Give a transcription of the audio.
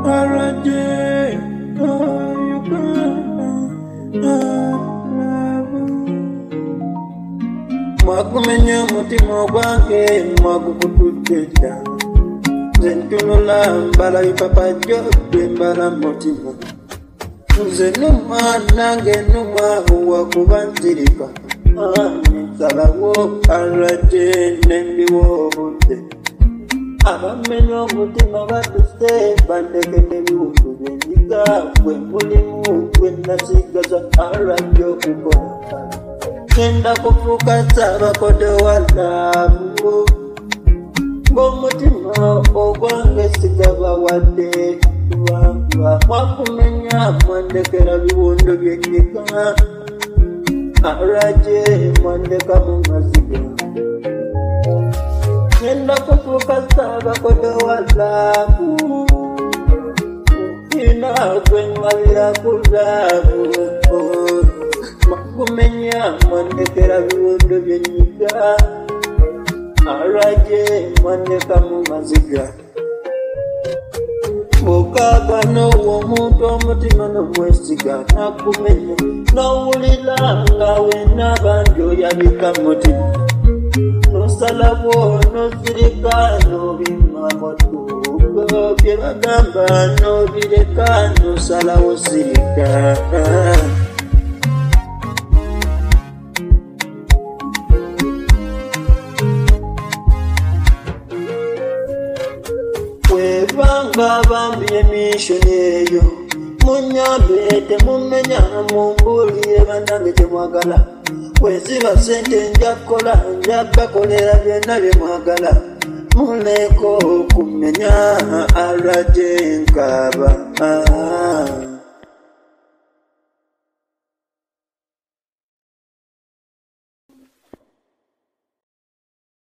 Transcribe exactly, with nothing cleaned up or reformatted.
Araje, oh, Uganda. Mwakumenya mutima gwange mwagukutudde nze ntunula mbala bipapa jjodde mbala mutima nze numa nange numa wakuba nzirika nsalawo araje nembiwa obudde abamenya omutima batuse bandekedde ebiwundu byenyiga bwe mulimu gwe nasigaza araje okukola Kenda kufuka sabakode walamu Ngomutima ogwange sigaba wadde Wanga mwakumenya mwandekera biwundu byenyiga Araje mwandeka mu maziga Kenda kufuka sabakode walamu Ina kwenwalira kulamu Mwakumenya mwandekera biwundu byenyiga Araje mwandeka mu maziga Mukagwa n'owo omuntu omutima n'omwesiga nakumenya n'owulira nga wena banjo yabika mutima n'osalabo n'ozirika n'obima motugo bye bagamba n'obireka n'osalawo sirika Webanga bambi emishoni eyo munyambe temumenya mumbulire banange temwagala weziba sente njakola njagakolera byonna bye mwagala muleko kumenya araje nkaba